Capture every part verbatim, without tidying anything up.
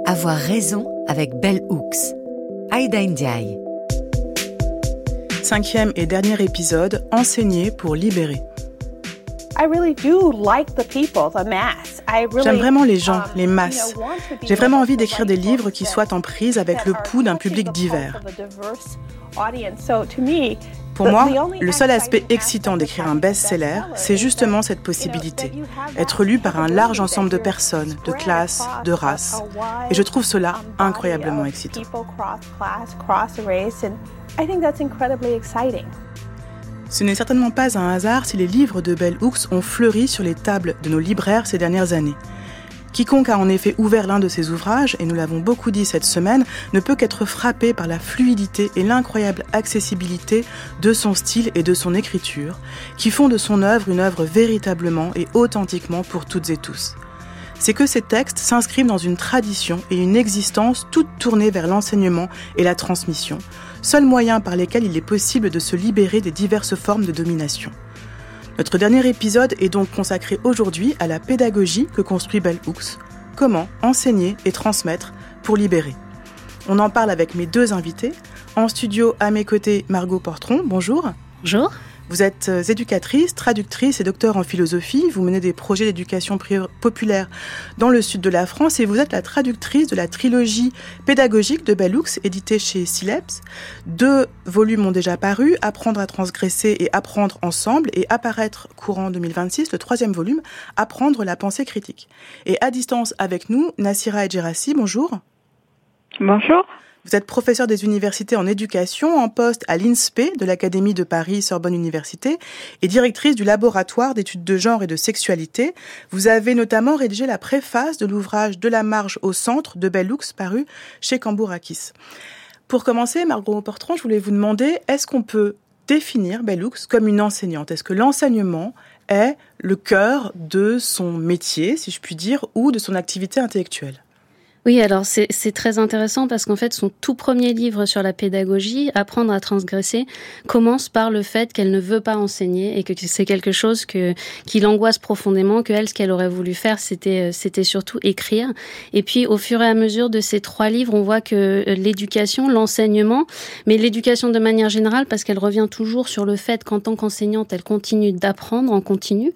Avoir raison avec Bell Hooks. Aïda Ndiaye. Cinquième et dernier épisode, enseigner pour libérer. I really do like the people, the mass. I really, J'aime vraiment les gens, um, les masses. you know, want to be J'ai vraiment envie able to d'écrire des write livres books qui that- soient en prise avec le that are pouls d'un touching public the divers. pulse of a diverse audience. So, to me, Pour the- moi, the only le seul aspect exciting excitant aspect d'écrire of un having a best-seller, bestseller c'est is justement that, cette you know, possibilité. that you have that Être lu par un large capability, ensemble de that you're personnes, de spread classes, across de a- races. a wide, Et je trouve cela um, body incroyablement of excitant. people cross class, cross race, and I think that's incredibly exciting. Ce n'est certainement pas un hasard si les livres de Bell Hooks ont fleuri sur les tables de nos libraires ces dernières années. Quiconque a en effet ouvert l'un de ses ouvrages, et nous l'avons beaucoup dit cette semaine, ne peut qu'être frappé par la fluidité et l'incroyable accessibilité de son style et de son écriture, qui font de son œuvre une œuvre véritablement et authentiquement pour toutes et tous. C'est que ces textes s'inscrivent dans une tradition et une existence toute tournée vers l'enseignement et la transmission, seuls moyens par lesquels il est possible de se libérer des diverses formes de domination. Notre dernier épisode est donc consacré aujourd'hui à la pédagogie que construit Bell Hooks. Comment enseigner et transmettre pour libérer. On en parle avec mes deux invités. En studio, à mes côtés, Margot Portron, bonjour. Bonjour. Vous êtes éducatrice, traductrice et docteur en philosophie. Vous menez des projets d'éducation prior- populaire dans le sud de la France et vous êtes la traductrice de la trilogie pédagogique de Bell Hooks, éditée chez Sileps. Deux volumes ont déjà paru, Apprendre à transgresser et Apprendre ensemble, et apparaître courant deux mille vingt-six, le troisième volume, Apprendre la pensée critique. Et à distance avec nous, Nassira Edjerassi, bonjour. Bonjour. Vous êtes professeur des universités en éducation, en poste à l'I N S P E de l'Académie de Paris Sorbonne Université et directrice du laboratoire d'études de genre et de sexualité. Vous avez notamment rédigé la préface de l'ouvrage De la marge au centre de Bell Hooks paru chez Cambourakis. Pour commencer, Margot Portron, je voulais vous demander, est-ce qu'on peut définir Bell Hooks comme une enseignante ? Est-ce que l'enseignement est le cœur de son métier, si je puis dire, ou de son activité intellectuelle ? Oui, alors c'est, c'est très intéressant parce qu'en fait, son tout premier livre sur la pédagogie, Apprendre à transgresser, commence par le fait qu'elle ne veut pas enseigner et que c'est quelque chose que, qui l'angoisse profondément, que elle, ce qu'elle aurait voulu faire, c'était, c'était surtout écrire. Et puis, au fur et à mesure de ces trois livres, on voit que l'éducation, l'enseignement, mais l'éducation de manière générale, parce qu'elle revient toujours sur le fait qu'en tant qu'enseignante, elle continue d'apprendre en continu.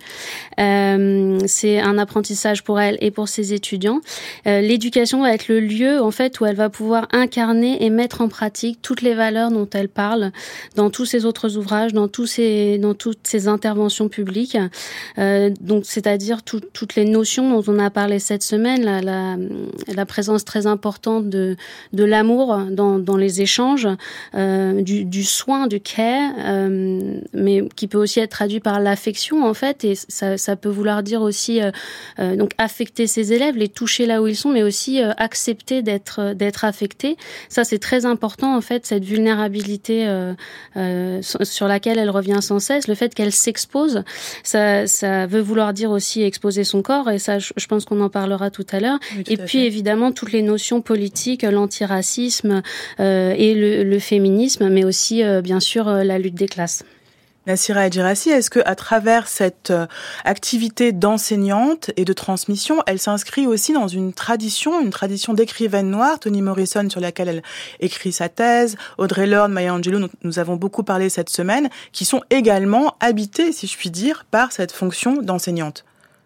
Euh, c'est un apprentissage pour elle et pour ses étudiants. Euh, l'éducation va être le lieu en fait où elle va pouvoir incarner et mettre en pratique toutes les valeurs dont elle parle dans tous ses autres ouvrages, dans tous ses, dans toutes ses interventions publiques. Euh, donc, c'est-à-dire tout, toutes les notions dont on a parlé cette semaine, la, la, la présence très importante de, de l'amour dans, dans les échanges, euh, du, du soin, du care, euh, mais qui peut aussi être traduit par l'affection en fait, et ça, ça peut vouloir dire aussi euh, euh, donc affecter ses élèves, les toucher là où ils sont, mais aussi euh, accepter d'être d'être affecté. Ça, c'est très important en fait, cette vulnérabilité euh, euh, sur laquelle elle revient sans cesse, le fait qu'elle s'expose, ça, ça veut vouloir dire aussi exposer son corps, et ça, je, je pense qu'on en parlera tout à l'heure. Oui, tout et à puis fait. évidemment toutes les notions politiques, l'antiracisme euh, et le, le féminisme, mais aussi euh, bien sûr euh, la lutte des classes. Nassira Edjerassi, est-ce que à travers cette euh, activité d'enseignante et de transmission, elle s'inscrit aussi dans une tradition, une tradition d'écrivaine noire, Toni Morrison sur laquelle elle écrit sa thèse, Audre Lorde, Maya Angelou, dont nous avons beaucoup parlé cette semaine, qui sont également habitées, si je puis dire, par cette fonction d'enseignante?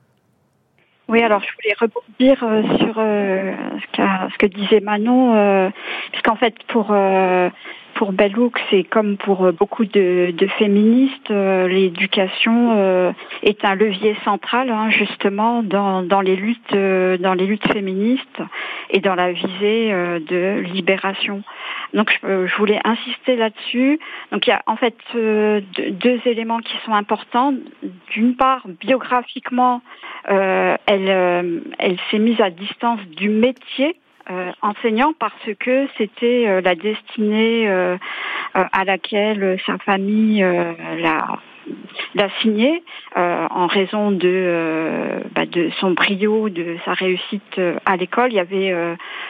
Oui, alors je voulais rebondir euh, sur euh, ce, qu'a, ce que disait Manon, euh, puisqu'en fait pour euh, pour Bell Hooks, c'est comme pour beaucoup de, de féministes, euh, l'éducation euh, est un levier central, hein, justement, dans, dans les luttes, euh, dans les luttes féministes et dans la visée euh, de libération. Donc, je, je voulais insister là-dessus. Donc, il y a en fait euh, deux, deux éléments qui sont importants. D'une part, biographiquement, euh, elle, euh, elle s'est mise à distance du métier. Euh, enseignant parce que c'était euh, la destinée euh, euh, à laquelle sa famille euh, l'a, l'a signé euh, en raison de, euh, bah, de son brio, de sa réussite euh, à l'école. Il y avait euh,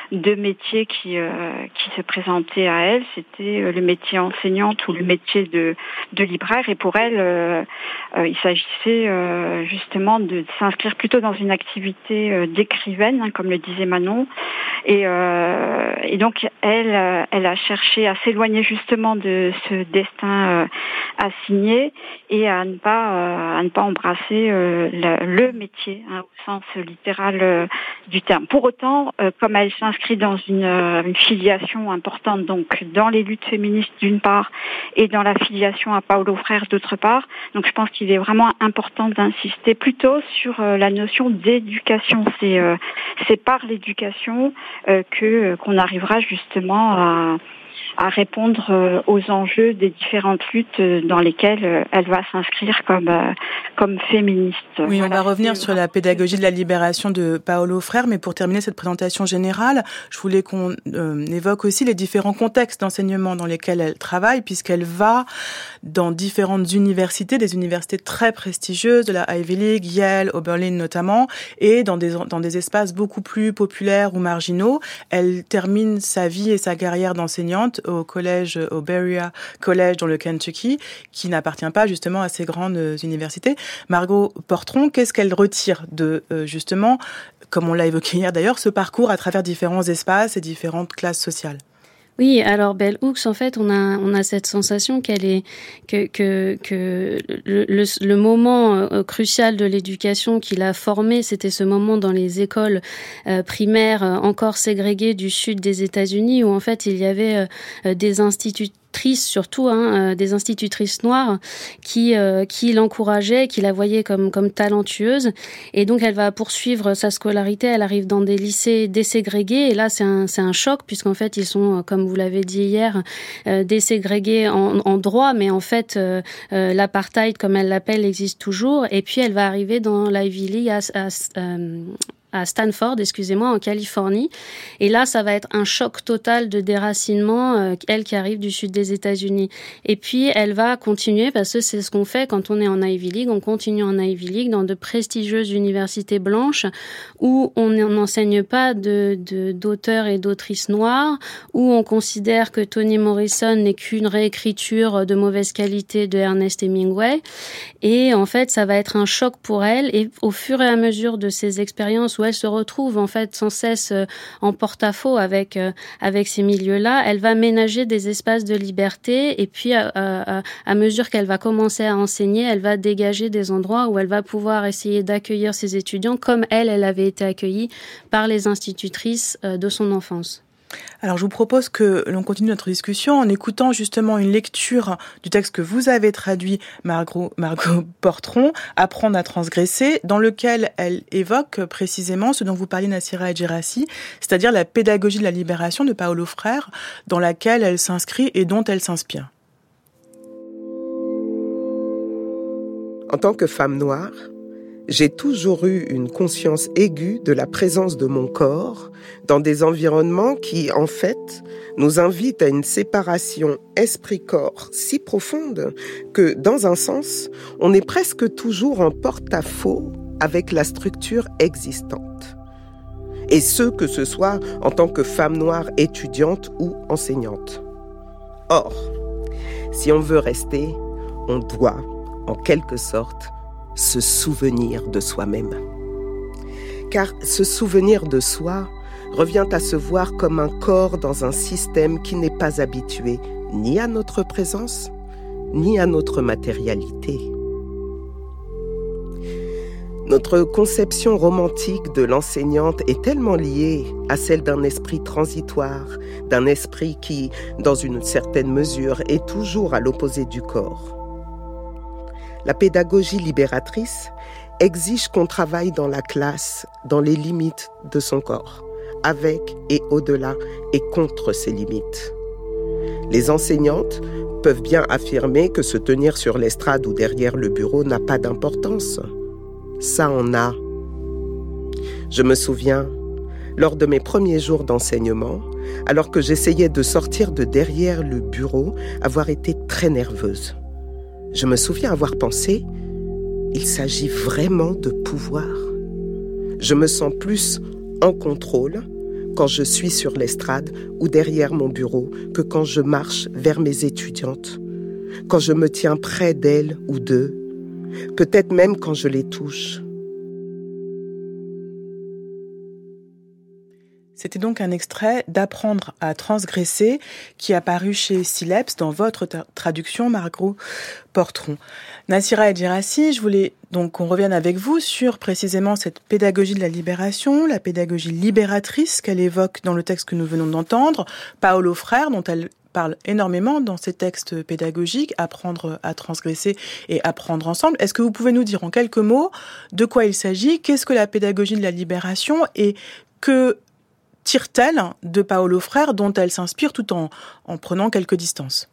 deux métiers qui euh, qui se présentaient à elle. C'était le métier enseignante ou le métier de de libraire. Et pour elle, euh, euh, il s'agissait euh, justement de s'inscrire plutôt dans une activité euh, d'écrivaine, hein, comme le disait Manon. Et, euh, et donc elle, elle a cherché à s'éloigner justement de ce destin euh, assigné et à ne pas euh, à ne pas embrasser euh, le, le métier, hein, au sens littéral euh, du terme. Pour autant, euh, comme elle s'inscrit dans une, euh, une filiation importante, donc dans les luttes féministes d'une part et dans la filiation à Paulo Freire d'autre part, donc je pense qu'il est vraiment important d'insister plutôt sur euh, la notion d'éducation. C'est euh, c'est par l'éducation euh, que qu'on arrivera justement à à répondre euh, aux enjeux des différentes luttes euh, dans lesquelles euh, elle va s'inscrire comme euh, comme féministe. Oui, voilà, on va revenir sur la pédagogie de la libération de Paulo Freire, mais pour terminer cette présentation générale, je voulais qu'on euh, évoque aussi les différents contextes d'enseignement dans lesquels elle travaille, puisqu'elle va dans différentes universités, des universités très prestigieuses, de la Ivy League, Yale, Oberlin notamment, et dans des dans des espaces beaucoup plus populaires ou marginaux. Elle termine sa vie et sa carrière d'enseignante au collège, au Berea College dans le Kentucky, qui n'appartient pas justement à ces grandes universités. Margot Portron, qu'est-ce qu'elle retire de euh, justement, comme on l'a évoqué hier d'ailleurs, ce parcours à travers différents espaces et différentes classes sociales? Oui, alors Bell Hooks, en fait, on a on a cette sensation qu'elle est que que que le le, le moment euh, crucial de l'éducation qu'il a formé, c'était ce moment dans les écoles euh, primaires euh, encore ségrégées du sud des États-Unis, où en fait il y avait euh, des instituts surtout hein, euh, des institutrices noires qui euh, qui l'encourageaient, qui la voyaient comme comme talentueuse, et donc elle va poursuivre sa scolarité. Elle arrive dans des lycées déségrégés, et là c'est un c'est un choc, puisqu'en fait ils sont, comme vous l'avez dit hier, euh, déségrégés en, en droit, mais en fait euh, euh, l'apartheid, comme elle l'appelle, existe toujours. Et puis elle va arriver dans l'Ivy League à, à, à à Stanford, excusez-moi, en Californie. Et là, ça va être un choc total de déracinement, euh, elle qui arrive du sud des États-Unis. Et puis, elle va continuer, parce que c'est ce qu'on fait quand on est en Ivy League. On continue en Ivy League dans de prestigieuses universités blanches où on n'enseigne pas de, de, d'auteurs et d'autrices noires, où on considère que Toni Morrison n'est qu'une réécriture de mauvaise qualité de Ernest Hemingway. Et en fait, ça va être un choc pour elle. Et au fur et à mesure de ces expériences où elle se retrouve en fait sans cesse en porte-à-faux avec euh, avec ces milieux-là, elle va ménager des espaces de liberté, et puis à, à, à mesure qu'elle va commencer à enseigner, elle va dégager des endroits où elle va pouvoir essayer d'accueillir ses étudiants comme elle, elle avait été accueillie par les institutrices euh, de son enfance. Alors, je vous propose que l'on continue notre discussion en écoutant justement une lecture du texte que vous avez traduit, Margot, Margot Portron, « Apprendre à transgresser », dans lequel elle évoque précisément ce dont vous parliez, Nassira Edjerassi, c'est-à-dire la pédagogie de la libération de Paulo Freire, dans laquelle elle s'inscrit et dont elle s'inspire. En tant que femme noire, j'ai toujours eu une conscience aiguë de la présence de mon corps dans des environnements qui, en fait, nous invitent à une séparation esprit-corps si profonde que, dans un sens, on est presque toujours en porte-à-faux avec la structure existante. Et ce, que ce soit en tant que femme noire étudiante ou enseignante. Or, si on veut rester, on doit, en quelque sorte, se souvenir de soi-même. Car se souvenir de soi revient à se voir comme un corps dans un système qui n'est pas habitué ni à notre présence, ni à notre matérialité. Notre conception romantique de l'enseignante est tellement liée à celle d'un esprit transitoire, d'un esprit qui, dans une certaine mesure, est toujours à l'opposé du corps. La pédagogie libératrice exige qu'on travaille dans la classe, dans les limites de son corps, avec et au-delà et contre ses limites. Les enseignantes peuvent bien affirmer que se tenir sur l'estrade ou derrière le bureau n'a pas d'importance. Ça en a. Je me souviens, lors de mes premiers jours d'enseignement, alors que j'essayais de sortir de derrière le bureau, avoir été très nerveuse. Je me souviens avoir pensé, il s'agit vraiment de pouvoir. Je me sens plus en contrôle, quand je suis sur l'estrade ou derrière mon bureau que quand je marche vers mes étudiantes, quand je me tiens près d'elles ou d'eux, peut-être même quand je les touche. C'était donc un extrait d'Apprendre à transgresser qui est apparu chez Sileps dans votre tra- traduction, Margot Portron. Nassira Edjirassi, je voulais donc qu'on revienne avec vous sur précisément cette pédagogie de la libération, la pédagogie libératrice qu'elle évoque dans le texte que nous venons d'entendre, Paulo Freire, dont elle parle énormément dans ses textes pédagogiques, Apprendre à transgresser et Apprendre ensemble. Est-ce que vous pouvez nous dire en quelques mots de quoi il s'agit, qu'est-ce que la pédagogie de la libération et que tire-t-elle de Paulo Freire, dont elle s'inspire tout en, en prenant quelques distances?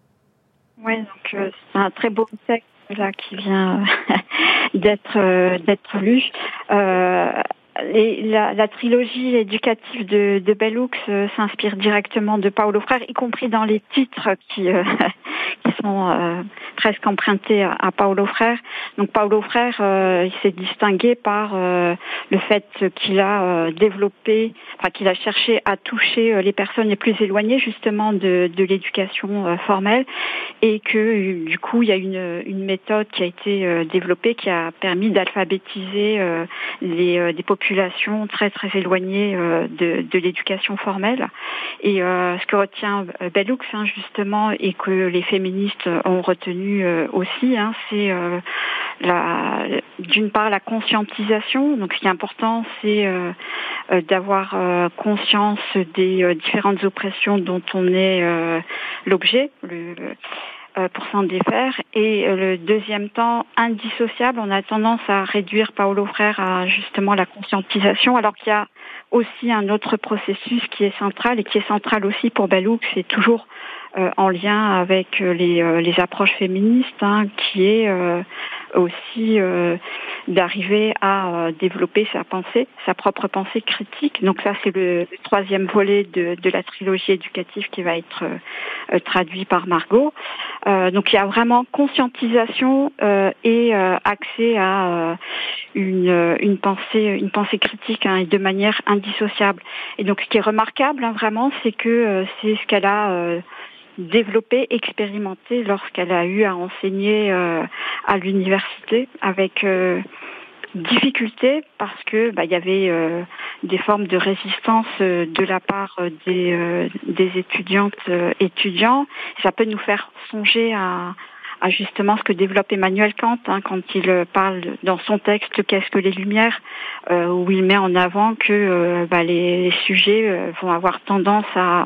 Oui, donc euh, c'est un très beau texte là qui vient euh, d'être euh, d'être lu. Euh, les, la, la trilogie éducative de, de Bell Hooks euh, s'inspire directement de Paulo Freire, y compris dans les titres qui euh, qui sont euh, presque empruntés à, à Paulo Freire. Donc Paulo Freire, euh, il s'est distingué par euh, le fait qu'il a euh, développé, enfin qu'il a cherché à toucher euh, les personnes les plus éloignées justement de, de l'éducation euh, formelle, et que du coup il y a une, une méthode qui a été euh, développée qui a permis d'alphabétiser euh, les, euh, des populations très très éloignées euh, de, de l'éducation formelle. Et euh, ce que retient Bell Hooks hein, justement, et que les féministes ont retenu euh, aussi, hein, c'est euh, la, d'une part la conscientisation. Donc ce qui est important, c'est euh, euh, d'avoir euh, conscience des euh, différentes oppressions dont on est euh, l'objet, le, le, euh, pour s'en défaire. Et euh, le deuxième temps, indissociable, on a tendance à réduire Paulo Freire à justement la conscientisation, alors qu'il y a aussi un autre processus qui est central et qui est central aussi pour Bell Hooks, c'est toujours euh, en lien avec les, euh, les approches féministes, hein, qui est euh, aussi euh, d'arriver à euh, développer sa pensée, sa propre pensée critique. Donc ça, c'est le, le troisième volet de, de la trilogie éducative qui va être euh, traduit par Margot. Euh, donc il y a vraiment conscientisation euh, et euh, accès à euh, une, une pensée, une pensée critique, hein, et de manière indissociable. Et donc ce qui est remarquable, hein, vraiment, c'est que euh, c'est ce qu'elle a euh, développé, expérimenté lorsqu'elle a eu à enseigner euh, à l'université, avec euh, difficulté, parce que bah, il y avait euh, des formes de résistance euh, de la part euh, des, euh, des étudiantes euh, étudiants. Ça peut nous faire songer à à justement ce que développe Emmanuel Kant, hein, quand il parle dans son texte « Qu'est-ce que les Lumières ?», euh, où il met en avant que euh, bah, les, les sujets euh, vont avoir tendance à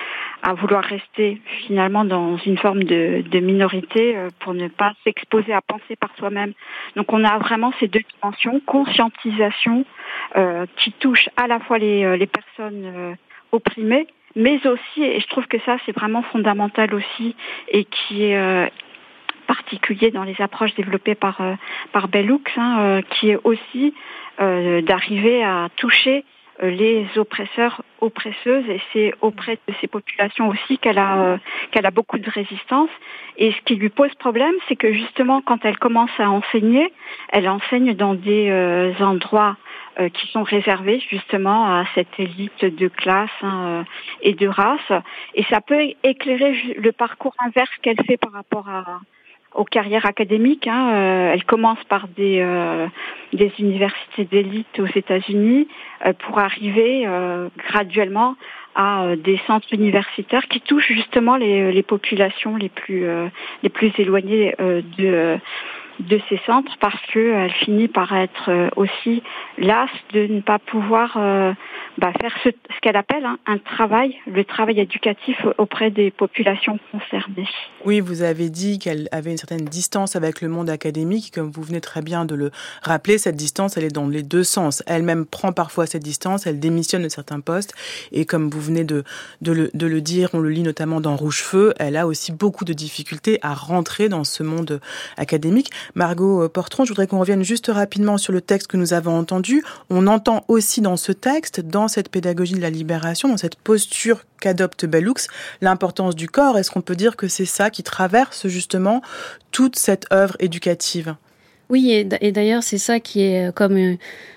à vouloir rester finalement dans une forme de, de minorité euh, pour ne pas s'exposer à penser par soi-même. Donc on a vraiment ces deux dimensions, conscientisation euh, qui touche à la fois les, les personnes euh, opprimées, mais aussi, et je trouve que ça c'est vraiment fondamental aussi, et qui est euh, particulier dans les approches développées par, euh, par Bell Hooks, hein, euh, qui est aussi euh, d'arriver à toucher les oppresseurs, oppresseuses, et c'est auprès de ces populations aussi qu'elle a euh, qu'elle a beaucoup de résistance. Et ce qui lui pose problème, c'est que justement quand elle commence à enseigner, elle enseigne dans des euh, endroits euh, qui sont réservés justement à cette élite de classe, hein, euh, et de race, et ça peut éclairer le parcours inverse qu'elle fait par rapport à aux carrières académiques. Hein. Euh, elle commence par des, euh, des universités d'élite aux États-Unis euh, pour arriver euh, graduellement à euh, des centres universitaires qui touchent justement les, les populations les plus, euh, les plus éloignées euh, de, de ces centres, parce qu'elle finit par être euh, aussi lasse de ne pas pouvoir euh, bah, faire ce, ce qu'elle appelle hein, un travail, le travail éducatif auprès des populations concernées. Oui, vous avez dit qu'elle avait une certaine distance avec le monde académique. Comme vous venez très bien de le rappeler, cette distance, elle est dans les deux sens. Elle-même prend parfois cette distance, elle démissionne de certains postes. Et comme vous venez de, de, le, de le dire, on le lit notamment dans Rouge-Feu, elle a aussi beaucoup de difficultés à rentrer dans ce monde académique. Margot Portron, je voudrais qu'on revienne juste rapidement sur le texte que nous avons entendu. On entend aussi dans ce texte, dans cette pédagogie de la libération, dans cette posture qu'adopte Bell Hooks, l'importance du corps. Est-ce qu'on peut dire que c'est ça qui traverse justement toute cette œuvre éducative ? Oui, et d'ailleurs, c'est ça qui est comme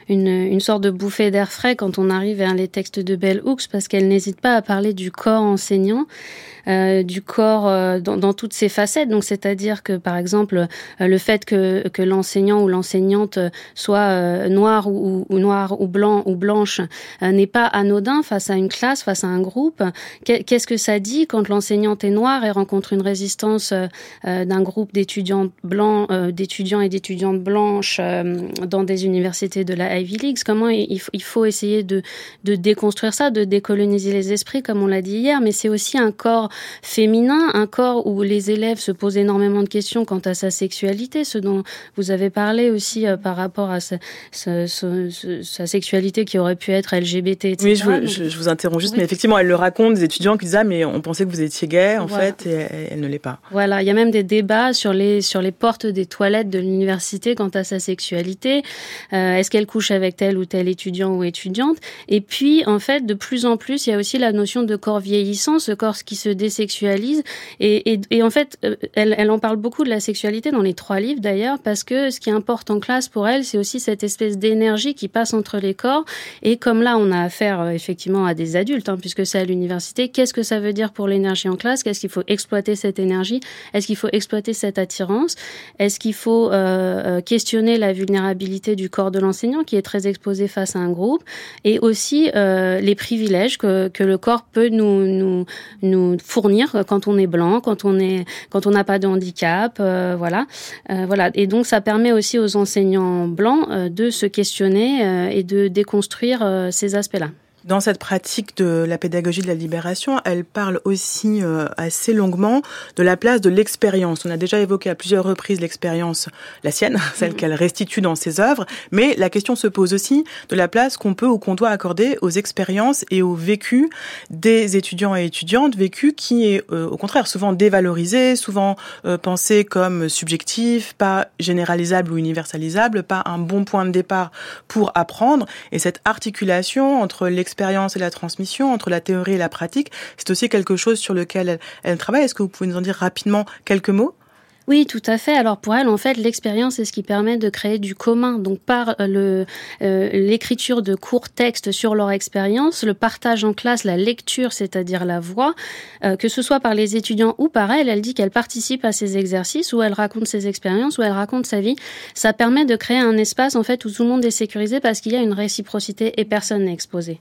une, une sorte de bouffée d'air frais quand on arrive vers les textes de Bell Hooks, parce qu'elle n'hésite pas à parler du corps enseignant, euh, du corps euh, dans, dans toutes ses facettes. Donc, c'est-à-dire que, par exemple, euh, le fait que, que l'enseignant ou l'enseignante soit euh, noir ou, ou noir ou blanc ou blanche euh, n'est pas anodin face à une classe, face à un groupe. Qu'est-ce que ça dit quand l'enseignante est noire et rencontre une résistance euh, d'un groupe d'étudiants blancs, euh, d'étudiants et d'étudiantes blanches euh, dans des universités de la Ivy League? Comment il, il faut essayer de, de déconstruire ça, de décoloniser les esprits, comme on l'a dit hier, mais c'est aussi un corps féminin, un corps où les élèves se posent énormément de questions quant à sa sexualité, ce dont vous avez parlé aussi euh, par rapport à sa, sa, sa, sa sexualité qui aurait pu être L G B T, et cetera. Oui, je vous, Donc, je, je vous interromps juste, oui. Mais effectivement, elle le raconte, des étudiants qui disent « Ah, mais on pensait que vous étiez gay, en voilà. fait, et elle, elle ne l'est pas. » Voilà, il y a même des débats sur les, sur les portes des toilettes de l'université quant à sa sexualité. Euh, est-ce qu'elle couche avec tel ou tel étudiant ou étudiante? Et puis, en fait, de plus en plus, il y a aussi la notion de corps vieillissant, ce corps qui se désexualise. Et, et, et en fait, elle, elle en parle beaucoup de la sexualité dans les trois livres d'ailleurs, parce que ce qui importe en classe pour elle, c'est aussi cette espèce d'énergie qui passe entre les corps. Et comme là, on a affaire euh, effectivement à des adultes, hein, puisque c'est à l'université, qu'est-ce que ça veut dire pour l'énergie en classe? Qu'est-ce qu'il faut exploiter cette énergie? Est-ce qu'il faut exploiter cette attirance? Est-ce qu'il faut euh, questionner la vulnérabilité du corps de l'enseignant qui est très exposé face à un groupe? Et aussi euh, les privilèges que, que le corps peut nous, nous, nous fournir quand on est blanc, quand on est, quand on n'a pas de handicap, euh, voilà. Euh, voilà. Et donc, ça permet aussi aux enseignants blancs euh, de se questionner euh, et de déconstruire euh, ces aspects-là. Dans cette pratique de la pédagogie de la libération, elle parle aussi euh, assez longuement de la place de l'expérience. On a déjà évoqué à plusieurs reprises l'expérience, la sienne, celle qu'elle restitue dans ses œuvres, mais la question se pose aussi de la place qu'on peut ou qu'on doit accorder aux expériences et aux vécus des étudiants et étudiantes, vécus qui est euh, au contraire souvent dévalorisé, souvent euh, pensé comme subjectif, pas généralisable ou universalisable, pas un bon point de départ pour apprendre. Et cette articulation entre l'expérience L'expérience et la transmission, entre la théorie et la pratique, c'est aussi quelque chose sur lequel elle, elle travaille. Est-ce que vous pouvez nous en dire rapidement quelques mots ? Oui, tout à fait. Alors pour elle, en fait, l'expérience, c'est ce qui permet de créer du commun. Donc par le euh, l'écriture de courts textes sur leur expérience, le partage en classe, la lecture, c'est-à-dire la voix, euh, que ce soit par les étudiants ou par elle, elle dit qu'elle participe à ces exercices où elle raconte ses expériences, où elle raconte sa vie. Ça permet de créer un espace en fait où tout le monde est sécurisé parce qu'il y a une réciprocité et personne n'est exposé.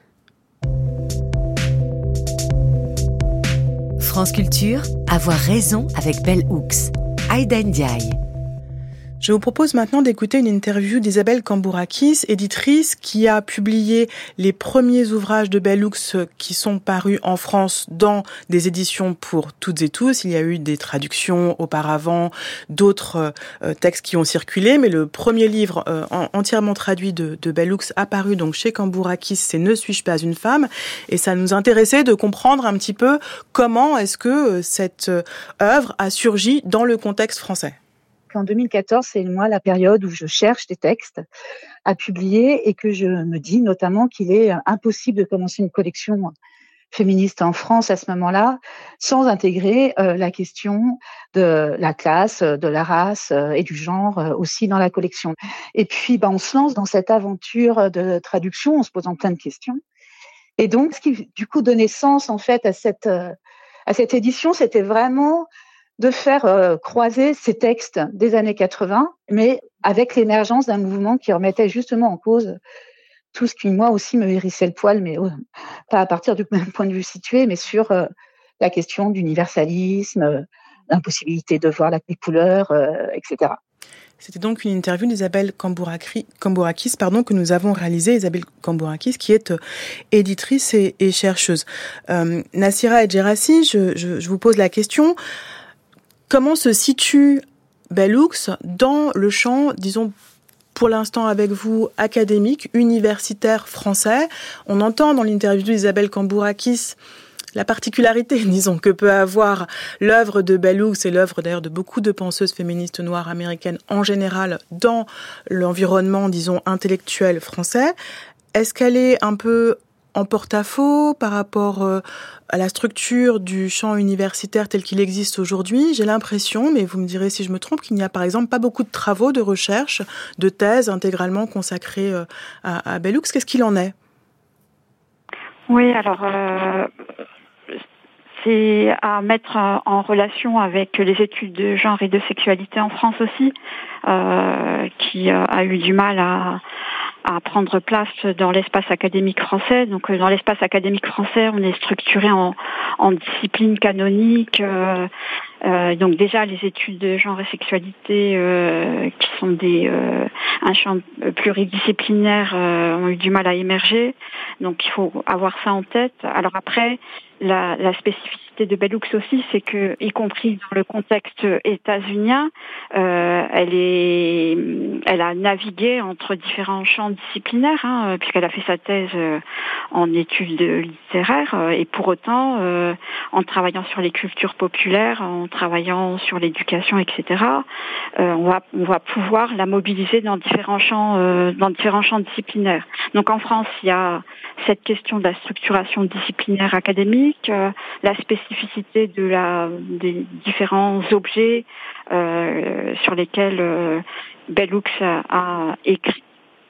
France Culture, avoir raison avec Bell Hooks. Aïda Ndiaye. Je vous propose maintenant d'écouter une interview d'Isabelle Kambourakis, éditrice qui a publié les premiers ouvrages de Bell Hooks qui sont parus en France dans des éditions pour toutes et tous. Il y a eu des traductions auparavant, d'autres euh, textes qui ont circulé, mais le premier livre euh, en, entièrement traduit de, de Bell Hooks apparu donc chez Kambourakis, c'est « Ne suis-je pas une femme ?» Et ça nous intéressait de comprendre un petit peu comment est-ce que cette euh, œuvre a surgi dans le contexte français. En deux mille quatorze, c'est moi la période où je cherche des textes à publier et que je me dis notamment qu'il est impossible de commencer une collection féministe en France à ce moment-là sans intégrer euh, la question de la classe, de la race euh, et du genre euh, aussi dans la collection. Et puis, bah, on se lance dans cette aventure de traduction en se posant plein de questions. Et donc, ce qui du coup donnait sens en fait à cette euh, à cette édition, c'était vraiment de faire euh, croiser ces textes des années quatre-vingts, mais avec l'émergence d'un mouvement qui remettait justement en cause tout ce qui, moi aussi, me hérissait le poil, mais euh, pas à partir du même point de vue situé, mais sur euh, la question d'universalisme, euh, l'impossibilité de voir la couleur, euh, et cetera. C'était donc une interview d'Isabelle Kambourakis, Kambourakis pardon, que nous avons réalisée. Isabelle Kambourakis, qui est euh, éditrice et, et chercheuse. Euh, Nassira Edjerassi, je, je, je vous pose la question. Comment se situe Bell Hooks dans le champ, disons, pour l'instant avec vous, académique, universitaire français? On entend dans l'interview d'Isabelle Kambourakis la particularité, disons, que peut avoir l'œuvre de Bell Hooks et l'œuvre d'ailleurs de beaucoup de penseuses féministes noires américaines en général dans l'environnement, disons, intellectuel français. Est-ce qu'elle est un peu en porte-à-faux par rapport euh, à la structure du champ universitaire tel qu'il existe aujourd'hui. J'ai l'impression, mais vous me direz si je me trompe, qu'il n'y a par exemple pas beaucoup de travaux de recherche, de thèses intégralement consacrées euh, à, à Bell Hooks. Qu'est-ce qu'il en est ? Oui, alors euh, c'est à mettre en relation avec les études de genre et de sexualité en France aussi, euh, qui euh, a eu du mal à, à prendre place dans l'espace académique français. Donc dans l'espace académique français, on est structuré en, en disciplines canoniques. Euh, euh, donc déjà les études de genre et sexualité, euh, qui sont des euh, un champ pluridisciplinaire, euh, ont eu du mal à émerger. Donc il faut avoir ça en tête. Alors après, la, la spécificité de Bell Hooks aussi, c'est que, y compris dans le contexte états-unien, euh, elle est, elle a navigué entre différents champs disciplinaires, hein, puisqu'elle a fait sa thèse euh, en études littéraires, euh, et pour autant, euh, en travaillant sur les cultures populaires, en travaillant sur l'éducation, et cetera, euh, on va, on va pouvoir la mobiliser dans différents champs, euh, dans différents champs disciplinaires. Donc en France, il y a cette question de la structuration disciplinaire académique, euh, la spécificité de la, des différents objets euh, sur lesquels euh, Bell Hooks a, a écrit,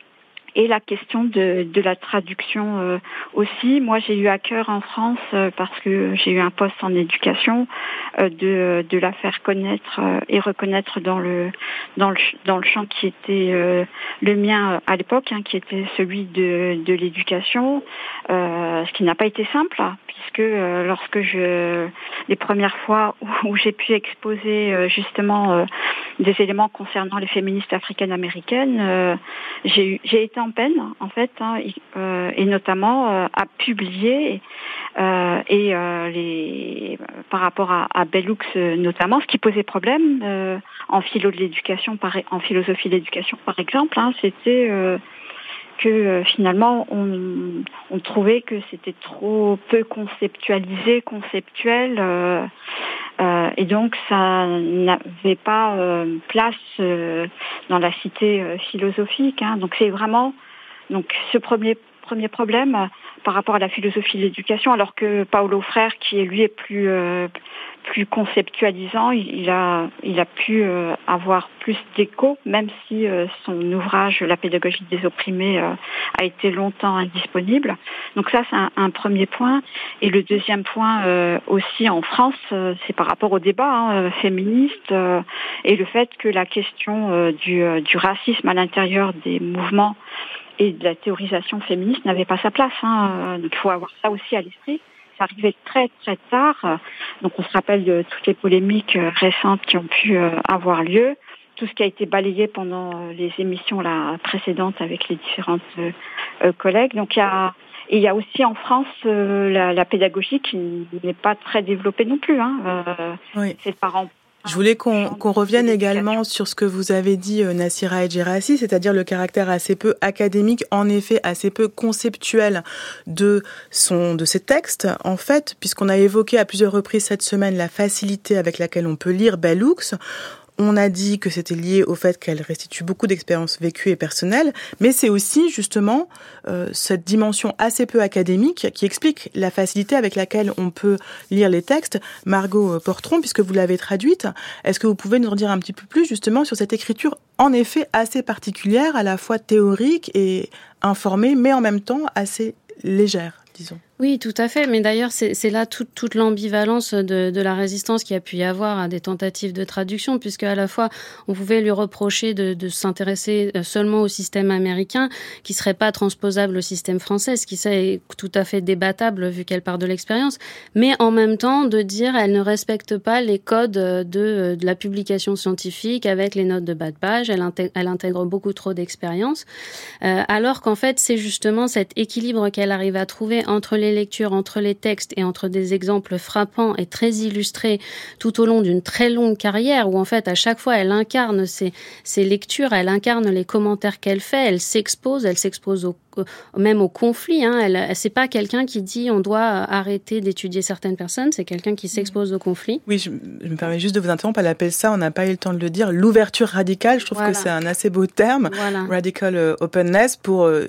et la question de, de la traduction euh, aussi. Moi, j'ai eu à cœur en France, euh, parce que j'ai eu un poste en éducation, euh, de, de la faire connaître euh, et reconnaître dans le dans le dans le champ qui était euh, le mien euh, à l'époque, hein, qui était celui de de l'éducation, euh, ce qui n'a pas été simple, hein, puisque euh, lorsque je les premières fois où, où j'ai pu exposer euh, justement euh, des éléments concernant les féministes africaines-américaines, euh, j'ai eu, j'ai été en peine en fait, hein, et, euh, et notamment euh, à publier euh, et euh, les par rapport à, à Bell Hooks notamment, ce qui posait problème euh, en philo de l'éducation, par, en philosophie de l'éducation par exemple, hein, c'était euh, que euh, finalement on, on trouvait que c'était trop peu conceptualisé, conceptuel, euh, euh, et donc ça n'avait pas euh, place euh, dans la cité euh, philosophique, hein. Donc c'est vraiment donc ce premier premier problème euh, par rapport à la philosophie de l'éducation, alors que Paulo Freire, qui est lui est plus euh, plus conceptualisant, il, il a il a pu euh, avoir plus d'écho, même si euh, son ouvrage La pédagogie des opprimés euh, a été longtemps indisponible. Donc ça, c'est un, un premier point. Et le deuxième point euh, aussi en France, euh, c'est par rapport au débat hein, féministe euh, et le fait que la question euh, du, euh, du racisme à l'intérieur des mouvements et de la théorisation féministe n'avait pas sa place, hein. Donc il faut avoir ça aussi à l'esprit. Ça arrivait très très tard. Donc on se rappelle de toutes les polémiques récentes qui ont pu avoir lieu, tout ce qui a été balayé pendant les émissions là, précédentes avec les différentes euh, collègues. Donc il y a et il y a aussi en France euh, la, la pédagogie qui n'est pas très développée non plus, hein. Euh, oui. C'est parents. Je voulais qu'on, qu'on revienne également sur ce que vous avez dit, euh, Nassira Edjerassi, c'est-à-dire le caractère assez peu académique, en effet assez peu conceptuel de son, de ses textes, en fait, puisqu'on a évoqué à plusieurs reprises cette semaine la facilité avec laquelle on peut lire Bell Hooks. On a dit que c'était lié au fait qu'elle restitue beaucoup d'expériences vécues et personnelles, mais c'est aussi justement euh, cette dimension assez peu académique qui explique la facilité avec laquelle on peut lire les textes. Margot Portron, puisque vous l'avez traduite, est-ce que vous pouvez nous en dire un petit peu plus justement sur cette écriture en effet assez particulière, à la fois théorique et informée, mais en même temps assez légère, disons? Oui, tout à fait. Mais d'ailleurs, c'est, c'est là toute, toute l'ambivalence de, de la résistance qu'il y a pu y avoir à des tentatives de traduction, puisque à la fois, on pouvait lui reprocher de, de s'intéresser seulement au système américain, qui serait pas transposable au système français, ce qui est tout à fait débattable vu qu'elle part de l'expérience, mais en même temps de dire elle ne respecte pas les codes de, de la publication scientifique avec les notes de bas de page, elle intègre, elle intègre beaucoup trop d'expérience, euh, alors qu'en fait, c'est justement cet équilibre qu'elle arrive à trouver entre les lectures, entre les textes et entre des exemples frappants et très illustrés tout au long d'une très longue carrière où en fait à chaque fois elle incarne ses, ses lectures, elle incarne les commentaires qu'elle fait, elle s'expose, elle s'expose au même au conflit, hein. Elle, c'est pas quelqu'un qui dit on doit arrêter d'étudier certaines personnes, c'est quelqu'un qui s'expose au conflit. Oui, je, je me permets juste de vous interrompre, elle appelle ça, on n'a pas eu le temps de le dire, l'ouverture radicale. Je trouve voilà. que c'est un assez beau terme, voilà. Radical openness, pour euh,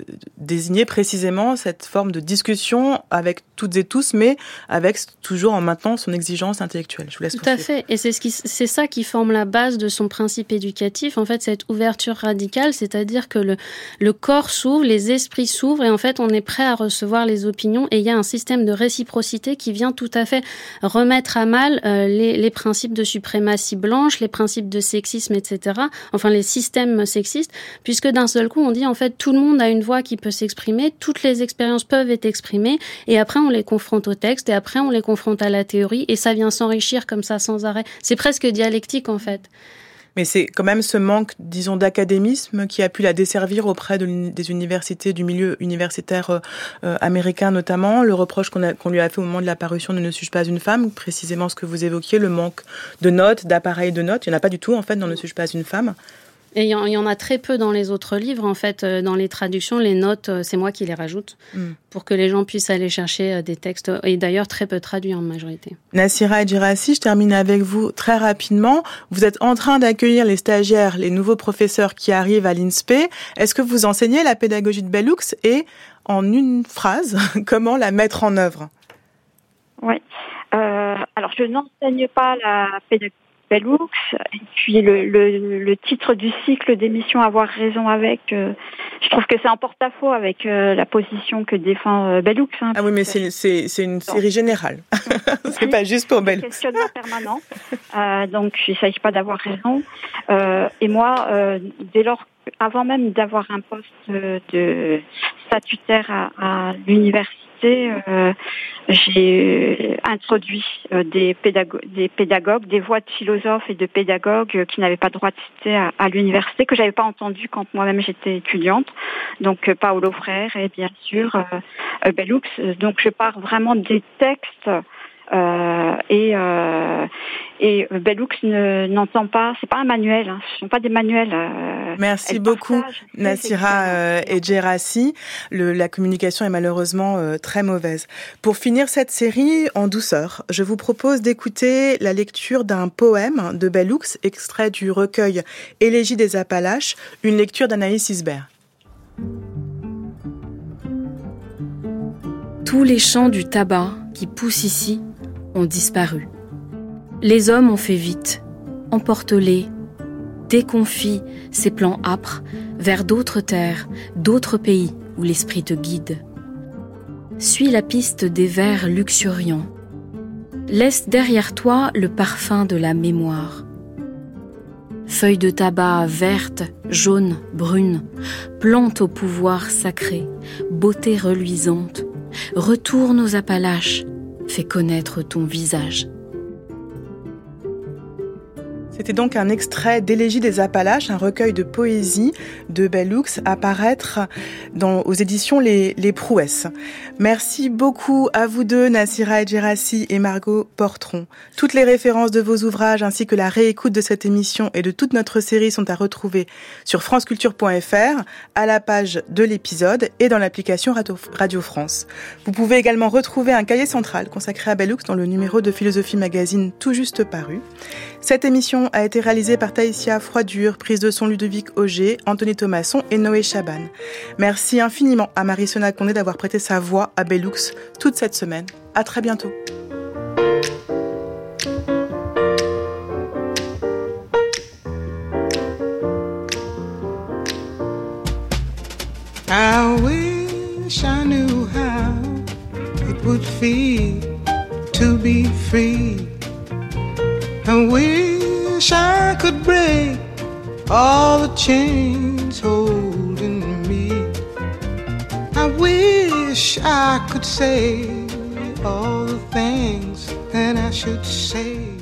désigner précisément cette forme de discussion avec toutes et tous, mais avec toujours en maintenant son exigence intellectuelle. Je vous laisse Tout poursuivre. à fait. Et c'est, ce qui, c'est ça qui forme la base de son principe éducatif. En fait, cette ouverture radicale, c'est-à-dire que le, le corps s'ouvre, les esprits s'ouvrent et en fait, on est prêt à recevoir les opinions et il y a un système de réciprocité qui vient tout à fait remettre à mal euh, les, les principes de suprématie blanche, les principes de sexisme, et cetera. Enfin, les systèmes sexistes, puisque d'un seul coup, on dit en fait, tout le monde a une voix qui peut s'exprimer, toutes les expériences peuvent être exprimées et après, on les confronte au texte et après, on les confronte à la théorie et ça vient s'enrichir comme ça sans arrêt. C'est presque dialectique, en fait. Mais c'est quand même ce manque, disons, d'académisme qui a pu la desservir auprès de des universités, du milieu universitaire euh, américain notamment. Le reproche qu'on, a, qu'on lui a fait au moment de la parution de Ne suis-je pas une femme, précisément ce que vous évoquiez, le manque de notes, d'appareils de notes. Il n'y en a pas du tout, en fait, dans Ne suis-je pas une femme. Et il y, y en a très peu dans les autres livres, en fait. Dans les traductions, les notes, c'est moi qui les rajoute mm. pour que les gens puissent aller chercher des textes, et d'ailleurs très peu traduits en majorité. Nassira Edjerassi, je termine avec vous très rapidement. Vous êtes en train d'accueillir les stagiaires, les nouveaux professeurs qui arrivent à l'I N S P. Est-ce que vous enseignez la pédagogie de Bell Hooks et, en une phrase, comment la mettre en œuvre ? Oui. Euh, alors, je n'enseigne pas la pédagogie Bell Hooks, et puis le, le, le titre du cycle d'émission Avoir raison avec, euh, je trouve que c'est un porte-à-faux avec euh, la position que défend euh, Bell Hooks. Hein, ah oui, mais c'est, c'est, c'est une série générale. C'est pas juste pour Bell Hooks. C'est un questionnement permanent, euh, donc il ne s'agit pas d'avoir raison. Euh, et moi, euh, dès lors, avant même d'avoir un poste de statutaire à, à l'université, Euh, j'ai introduit euh, des, pédago- des pédagogues, des voix de philosophes et de pédagogues euh, qui n'avaient pas droit de citer à, à l'université, que j'avais pas entendu quand moi-même j'étais étudiante. Donc euh, Paolo Freire et bien sûr euh, euh, Bell Hooks. Donc je pars vraiment des textes. Euh, et euh, et Bell Hooks ne, n'entend pas, c'est pas un manuel, hein, ce sont pas des manuels. Euh, Merci beaucoup, Nassira euh, Edjerassi. Le, la communication est malheureusement euh, très mauvaise. Pour finir cette série en douceur, je vous propose d'écouter la lecture d'un poème de Bell Hooks, extrait du recueil Élégie des Appalaches, une lecture d'Anaïs Isbert. Tous les champs du tabac qui poussent ici ont disparu. Les hommes ont fait vite, emporte-les, déconfie ces plans âpres vers d'autres terres, d'autres pays où l'esprit te guide. Suis la piste des vers luxuriants. Laisse derrière toi le parfum de la mémoire. Feuilles de tabac vertes, jaunes, brunes, plantes au pouvoir sacré, beauté reluisante, retourne aux Appalaches, fais connaître ton visage. C'était donc un extrait d'Élégie des Appalaches, un recueil de poésie de Bell Hooks à paraître dans, aux éditions Les, Les Prouesses. Merci beaucoup à vous deux, Nassira Edjerassi et Margot Portron. Toutes les références de vos ouvrages ainsi que la réécoute de cette émission et de toute notre série sont à retrouver sur franceculture point f r, à la page de l'épisode et dans l'application Radio, Radio France. Vous pouvez également retrouver un cahier central consacré à Bell Hooks dans le numéro de Philosophie Magazine tout juste paru. Cette émission a été réalisée par Taïsia Froidure, prise de son Ludovic Auger, Anthony Thomasson et Noé Chaban. Merci infiniment à Marie-Sona Condé d'avoir prêté sa voix à Bell Hooks toute cette semaine. À très bientôt. I wish I knew how it would feel to be free. I wish I could break all the chains holding me. I wish I could say all the things that I should say.